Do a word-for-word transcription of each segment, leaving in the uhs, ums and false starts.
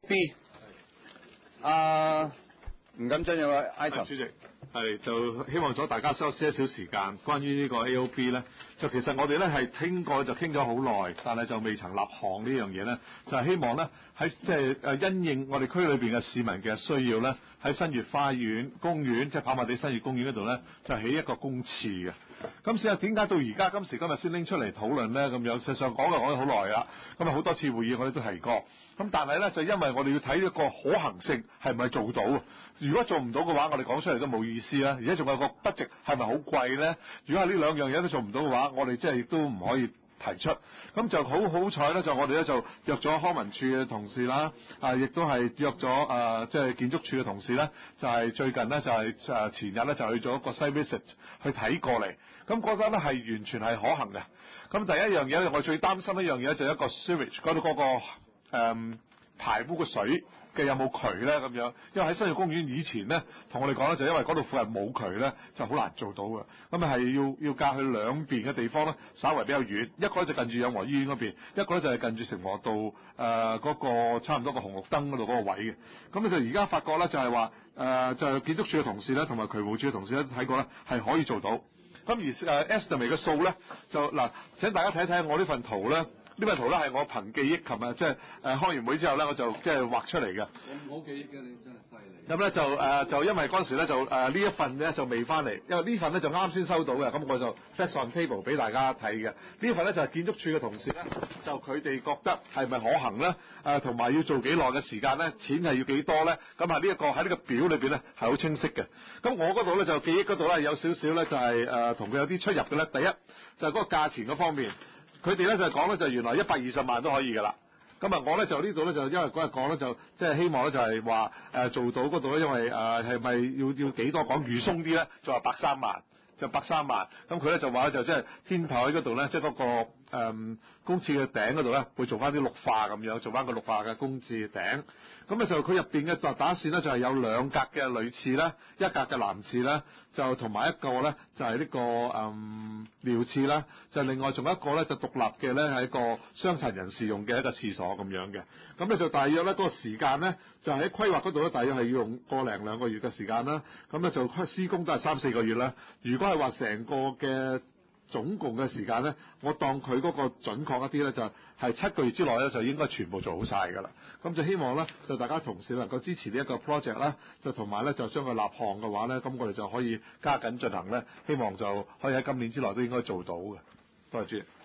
B， 啊，吳錦珍有個 item， 主席係就希望咗大家收些少時間，關於呢個 A O B 咧，就其實我哋咧係傾過就傾咗好耐，但係就未曾立項呢樣嘢咧，就係希望咧喺即係誒因應我哋區裏邊嘅市民嘅需要咧，喺新月花園公園即係跑馬地新月公園嗰度咧，就起一個公廁嘅。咁事實點解到而家今時今日先拎出嚟討論咧？咁樣事實上講就講咗好耐啦，咁啊好多次會議我哋都提過。咁但係咧就因為我哋要睇一個可行性係咪做到，如果做唔到嘅話，我哋講出嚟都冇意思啦。而且仲有個 budget 係咪好貴咧？如果係呢兩樣嘢都做唔到嘅話，我哋即係亦都唔可以提出。咁就好好彩咧，就我哋咧就約咗康文署嘅同事啦，啊，亦都係約咗誒即係建築署嘅同事咧，就係、是、最近咧就係、是、誒前日咧就去咗一個 site visit 去睇過嚟，咁覺得咧係完全係可行嘅。咁第一樣嘢我最擔心一樣嘢就係一個 sewage 嗰度嗰個誒、嗯、排污嘅水嘅有冇渠咧咁樣，因為喺新月公園以前咧同我哋講咧就因為嗰度附近冇渠咧就好難做到嘅，咁啊係要要隔去兩邊嘅地方咧稍為比較遠，一個咧就近住養和醫院嗰邊，一個咧就係近住成和道誒嗰、呃那個差唔多個紅綠燈嗰度嗰個位嘅，咁你就而家發覺咧就係話誒就係建築署嘅同事咧同埋渠務署嘅同事咧睇過咧係可以做到，咁而誒 estimate 嘅數咧就嗱請大家睇睇我呢份圖咧。呢份圖咧係我憑記憶，琴日即係誒開完會之後咧，我就即係畫出嚟嘅。 我冇記憶嘅，你真係犀利。 咁咧就誒、呃、就因為嗰陣時咧就誒呢、呃、一份咧就未翻嚟，因為呢份咧就啱先收到嘅，咁我就 set on table 俾大家睇嘅。呢份咧就係、是、建築署嘅同事咧，就佢哋覺得係咪可行咧？誒同埋要做幾耐嘅時間咧？錢係要幾多咧？咁啊呢一個喺呢個表裏邊咧係好清晰嘅。咁我嗰度咧就記憶嗰度咧有少少咧就係誒同佢有啲出入嘅咧。第一就係、是、嗰個價錢嗰方面。佢哋咧就講咧就原來一百二十萬都可以㗎啦，咁啊我咧就呢度咧就因為嗰日講咧就即係希望咧就係話誒做到嗰度咧，因為誒係咪要要幾多講預鬆啲咧，就話百三萬就百三萬，咁佢咧就話咧就即係天台嗰度咧，即係嗰個誒、嗯、公廁嘅頂嗰度咧，會做翻啲綠化咁樣，做翻個綠化嘅公廁頂。咁咧就佢入邊嘅就打算咧就係有兩格嘅女廁啦，一格嘅男廁啦，就同埋一個咧就係呢、這個誒尿廁啦，就另外仲有一個咧就獨立嘅咧係一個傷殘人士用嘅一個廁所咁樣嘅。咁咧就大約咧嗰、那個時間咧就喺規劃嗰度咧，大約係要用個零兩個月嘅時間啦。咁咧就施工都係三四個月啦。如果係話成個嘅總共嘅時間咧，我當佢嗰個準確一啲咧，就係七個月之內咧，就應該全部做好晒㗎啦。咁就希望咧，就大家同事能夠支持呢一個 project 啦，就同埋咧就將佢立項嘅話咧，咁我哋就可以加緊進行咧，希望就可以喺今年之內都應該做到嘅。多謝主席。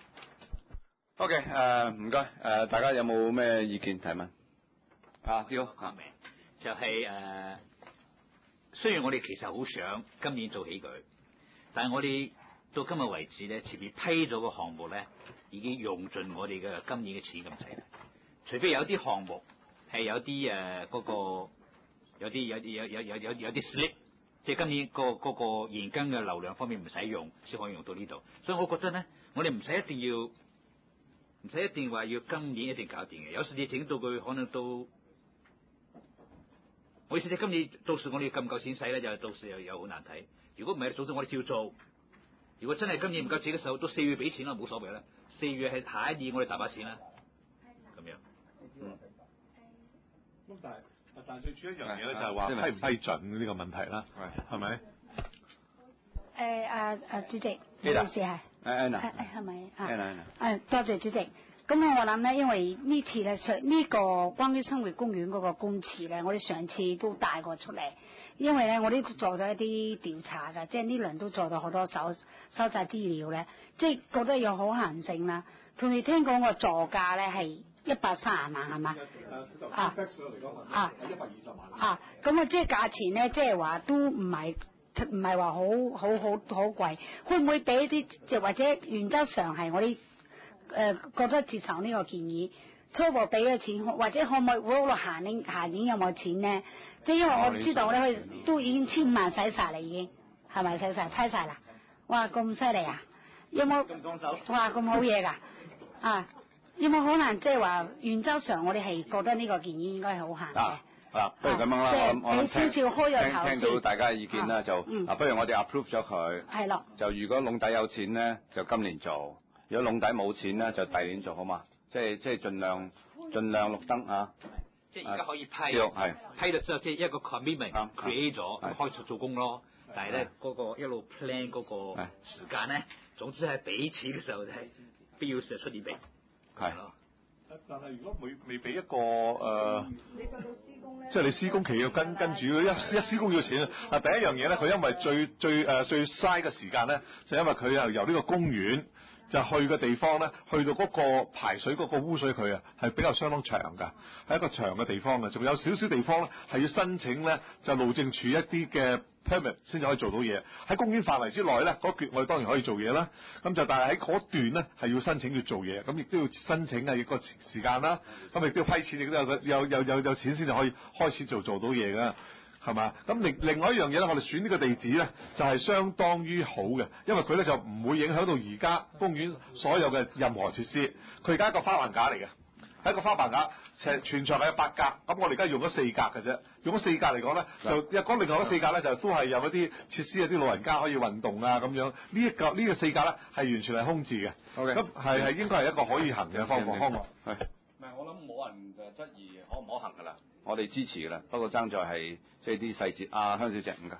OK， 誒唔該，誒大家有冇咩意見提問？啊，標啊， 就係、是、誒、呃，雖然我哋其實好想今年做起佢，但係我哋到今日為止咧，前面批咗個項目咧，已經用盡我哋嘅今年嘅錢咁滯。除非有啲項目係有啲誒嗰個有啲有啲有有有有有啲 slip， 即係今年個嗰個現金嘅流量方面唔使用，先可以用到呢度。所以我覺得咧，我哋唔使一定要唔使一定話要今年一定搞掂嘅。有時你整到佢可能都，我意思即係今年到時我哋夠唔夠錢使咧，就到時又有好難睇。如果唔係，早知我哋照做。如果真係今年唔夠自己手，到四月俾錢啦，冇所謂啦。四月係下一年我哋大把錢啦，咁樣。嗯。 咁但係，但係最主要一樣嘢咧，就係話批唔批准呢個問題啦，係咪？ 誒啊啊主席，唔好意思係。 誒誒誒係咪啊？ 誒誒多謝主席。咁我諗咧，因為呢次咧上呢個關於生活公園嗰個公廁咧，我哋上次都帶過出嚟，因為咧我哋做咗一啲調查㗎，即係呢輪都做咗好多搜收集資料咧，即係覺得有可行性啦。同你聽講個座價咧係一百三十萬係嘛？啊啊一百二十萬啊！咁啊，即係價錢咧，即係話都唔係唔係話好好好好貴，會唔會俾啲即係或者原則上係我哋？誒、呃、覺得接受呢個建議，初步俾嘅錢，或者可唔可以嗰度下年下年有冇錢咧？即係因為我知道咧，佢都已經千萬使晒啦，已經係咪使晒批晒啦？哇，咁犀利啊！有冇？咁裝手？哇，咁好嘢㗎！啊，有冇可能即係話原則上我哋係覺得呢個建議應該係好行嘅？ 啊，不如咁樣啦，我我少少開咗頭聽聽到大家嘅意見啦、啊，就、嗯、啊，不如我哋 approve 咗佢。 係咯。就如果籠底有錢咧，就今年做。如果籠底冇錢咧，就第年做好嘛？即係即係盡量盡量綠燈啊！ 即係而家可以批， 係批咗之後即係一個 commitment 啱 create 咗， 係開始做工咯。但係咧嗰個一路 plan 嗰個時間咧，總之係俾錢嘅時候就係必要時候出點俾， 係咯。 但係如果未未俾一個誒，呃、即係你施工期要跟跟住，一一施工要錢啊！第一樣嘢咧，佢因為最最誒、呃、最嘥嘅時間咧，就因為佢又由呢個公園就去嘅地方咧，去到嗰個排水嗰個污水渠啊，係比較相當長㗎，係一個長嘅地方嘅，仲有少少地方咧係要申請咧，就路政署一啲嘅 permit 先至可以做到嘢。喺公園範圍之內咧，嗰橛我哋當然可以做嘢啦。咁就但係喺嗰段咧係要申請要做嘢，咁亦都要申請啊一個時間啦。咁亦都要批錢，亦都有有有有有錢先至可以開始做做到嘢㗎。係嘛？咁另另外一樣嘢咧，我哋選呢個地址咧，就係、是、相當於好嘅，因為佢咧就唔會影響到而家公園所有嘅任何設施。佢而家一個花棚架嚟嘅，係一個花棚架，全全長係有八格。咁我哋而家用咗四格嘅啫，用咗四格嚟講咧，就一講另外嗰四格咧，就都係有一啲設施，有啲老人家可以運動啊咁樣。呢一個呢個四格咧係完全係空置嘅。 OK， 咁係係應該係一個可以行嘅方法方案。係。 唔係，我諗冇人誒質疑可唔可行㗎啦，我哋支持㗎啦。不過爭在係即係啲細節。啊，香小姐唔該。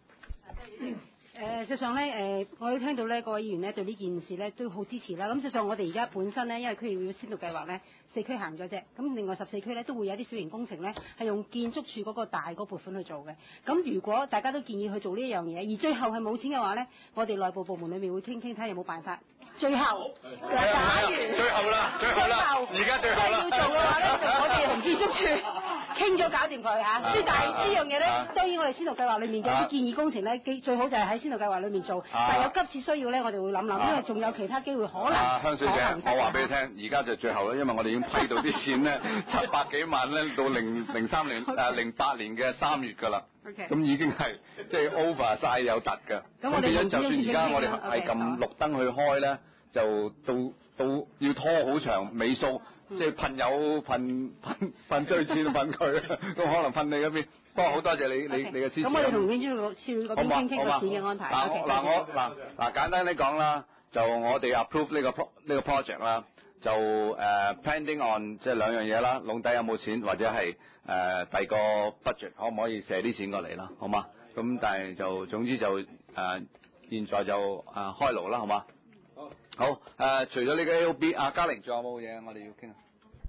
誒，實際上咧，誒，我都聽到咧，各位議員咧對呢件事咧都好支持啦。咁實際上我哋而家本身咧，因為區議會先導計劃咧，四區行咗啫。咁另外十四區咧都會有啲小型工程咧，係用建築署嗰個大嗰撥款去做嘅。咁如果大家都建議去做呢一樣嘢，而最後係冇錢嘅話咧，我哋內部部門裏面會傾傾睇有冇辦法。最後，假如最後啦，最後啦，而家最後啦。 要做嘅話咧，就我哋同建築署傾咗搞掂佢嚇。即係但係呢樣嘢咧，當然我哋先導計劃裏面嘅啲建議工程咧，最好就係喺先導計劃裏面做。但係有急切需要咧，我哋會諗諗，因為仲有其他機會可能。 啊，香小姐，我話俾你聽，而家就最後啦，因為我哋已經批到啲錢咧，七百幾萬咧，到零零三年誒零八年嘅三月㗎啦。 OK。 咁已經係即係 over 曬有突㗎。咁變咗，就算而家我哋係撳綠燈去開咧。就到到要拖好長尾數，嗯、即係噴油噴噴噴追錢噴佢，咁可能噴你嗰邊。不過好多謝你 okay，你你嘅支持。咁我哋同建築署嗰邊傾傾個錢嘅安排。嗱嗱我嗱嗱簡單啲講啦，就我哋 approve 呢、呢個 pro 呢個 project 啦，就誒、uh, pending on 即係兩樣嘢啦，籠底有冇錢或者係誒、uh, 第二個 budget 可唔可以射啲錢過嚟啦，好嘛？咁但係就總之就誒、uh, 現在就誒、uh, 開爐啦，好嘛？好，誒、呃，除咗呢個 A O B，阿嘉玲仲有冇嘢我哋要傾啊？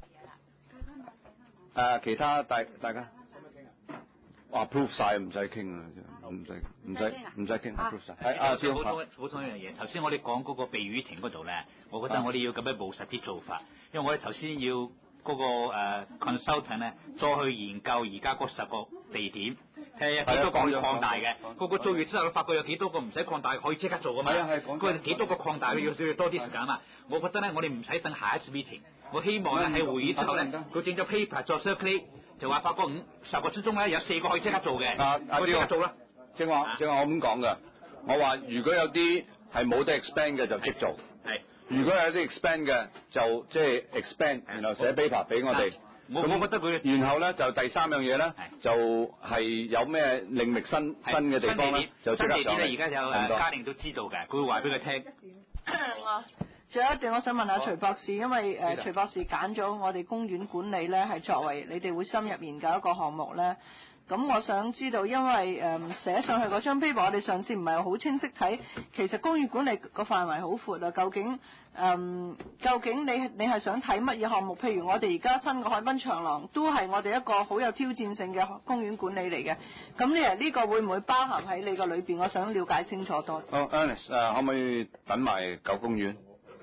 誒、呃，其他大大家，哇 approve 晒唔使傾啊，唔使唔使唔使傾 approve 晒。係啊， 補充補充一樣嘢，頭先我哋講嗰個避雨亭嗰度咧，我覺得我哋要咁樣務實啲做法，因為我哋頭先要嗰、那個誒、uh, consultant 咧，再去研究而家嗰十個地點。係啊，幾多個擴大嘅？個個做完之後，發覺有幾多個唔使擴大，可以即刻做噶嘛？係啊係，講佢幾多個擴大，佢要要多啲時間嘛？我覺得咧，我哋唔使等下一次 meeting，我希望咧喺會議之後咧，佢整咗 paper 作 circulate，就話發覺五十個之中咧有四個可以即刻做嘅， 啊啊即刻做啦。 正話正話我咁講噶，我話如果有啲係冇得 expand 嘅就即做，係如果有啲 expand 嘅就即係 expand，然後寫 paper 俾我哋。 我我覺得佢， 然後咧就第三樣嘢咧，就係有咩另覓新新嘅地方咧，就即刻上嚟。新地點咧，而家有誒家庭都知道嘅，佢會話俾佢聽。 我仲有一點我想問下徐博士，因為誒、呃、徐博士揀咗我哋公園管理咧，係作為你哋會深入研究一個項目咧。咁我想知道，因為誒、呃、寫上去嗰張 paper，我哋上次唔係好清晰睇，其實公園管理個範圍好闊啊。究竟誒、呃、究竟你你係想睇乜嘢項目？譬如我哋而家新嘅海濱長廊都係我哋一個好有挑戰性嘅公園管理嚟嘅。咁你呢個會唔會包含喺你個裏邊？我想了解清楚多。 好、oh，Ernest 誒、uh, 可唔可以等埋九公園？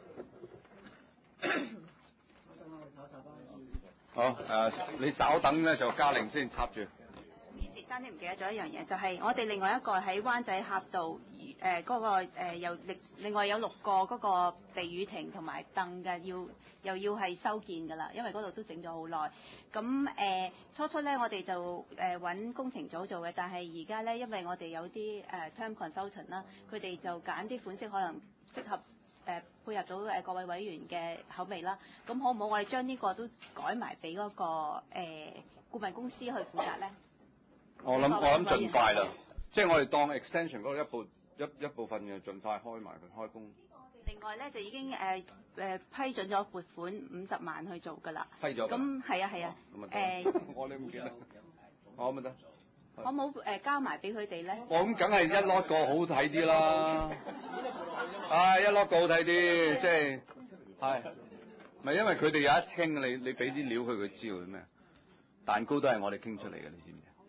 好誒，uh, 你稍等咧就嘉玲先插住。 單啲唔記得咗一樣嘢，就係、是、我哋另外一個喺灣仔峽道誒嗰、呃那個誒又另另外有六個嗰個避雨亭同埋凳嘅，要又要係修建㗎啦，因為嗰度都整咗好耐。咁誒、呃、初初咧，我哋就誒揾、呃、工程組做嘅，但係而家咧，因為我哋有啲誒、呃、term consultant 啦，佢哋就揀啲款式可能適合誒、呃、配合到誒各位委員嘅口味啦。咁好唔好？我哋將呢個都改埋俾嗰個誒、呃、顧問公司去負責咧？ 我諗我諗盡快啦，即係我哋當 extension 嗰一部一一部分嘅盡快開埋佢開工。 另另外咧就已經誒誒、呃、批准咗撥款五十萬去做㗎啦。 批咗㗎。 咁係啊係啊。誒。 我哋唔記得。我咪得。 可冇誒交埋俾佢哋咧？ 我咁梗係一攞個好睇啲啦。啊，一攞個好睇啲，即係係。咪因為佢哋有一傾，你你俾啲料佢，佢知道咩？蛋糕都係我哋傾出嚟嘅，你知唔知？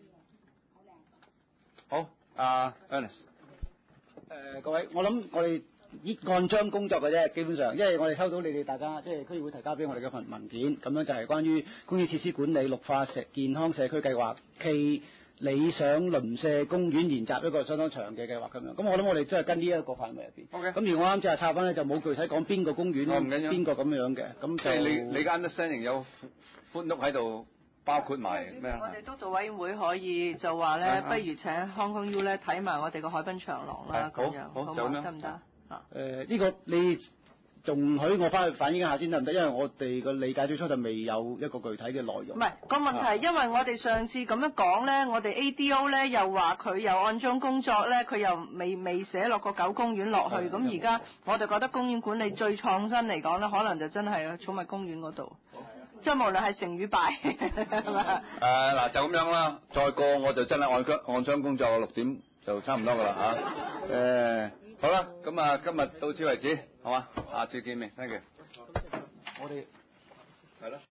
好，阿 Ernest。 誒各位，我諗我哋依按章工作嘅啫，基本上，因為我哋收到你哋大家即係區議會提交俾我哋嘅份文件，咁樣就係關於公園設施管理綠化社健康社區計劃暨理想鄰舍公園研習一個相當長嘅計劃咁樣。咁我諗我哋真係跟呢一個範圍入邊。 OK。咁而我啱先係插翻咧，就冇具體講邊個公園， 唔緊要， 邊個咁樣嘅。咁即係你你間 understanding 有寬屋喺度。包括埋咩啊？ 我哋督導委員會可以就話咧，不如請 Hong Kong U 咧睇埋我哋個海濱長廊啦，咁樣好， 好嘛？得唔得啊？ 誒呢個你容許我翻去反映一下先得唔得？因為我哋個理解最初就未有一個具體嘅內容。 唔係個問題，因為我哋上次咁樣講咧，我哋 A D O 咧又話佢又按章工作咧，佢又未未寫落個九公園落去，咁而家我哋覺得公園管理最創新嚟講咧，可能就真係寵物公園嗰度。即係無論係成與敗，係嘛？ 誒嗱就咁樣啦，再過我就真係按章按章工作，六點就差唔多㗎啦嚇。誒好啦，咁啊今日到此為止，好嘛？下次見面，thank you。 我哋係咯。